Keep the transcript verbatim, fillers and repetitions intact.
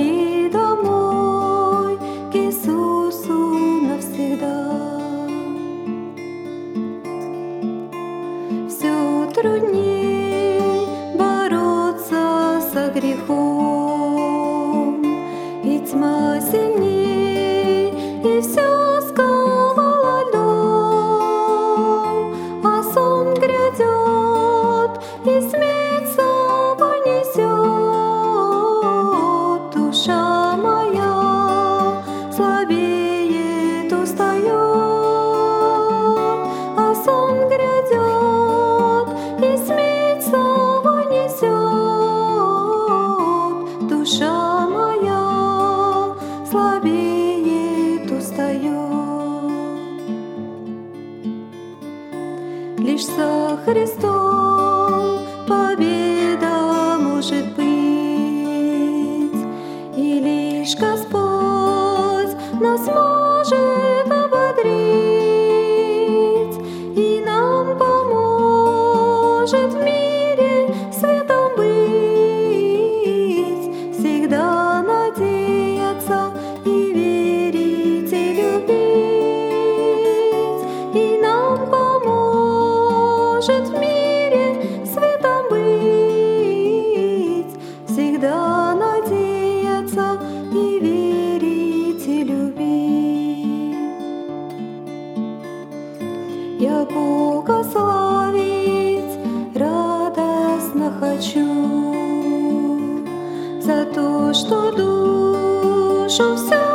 Скорей домой к Иисусу навсегда. Все трудней бороться со грехом, и тьма сильней, и все сковало льдом, а сон грядет, и смерть с собой несет. Душа моя слабеет, устает, а сон грядет, и смерть с собой несет. Душа моя слабеет, устает. Лишь со Христом победа может быть, и лишь Господь нас может ободрить, и нам поможет в мире светом быть, всегда надеяться и верить, и любить, и нам поможет в мире светом быть, всегда надеяться и верить, и любить. Я Бога славить радостно хочу за то, что душу всю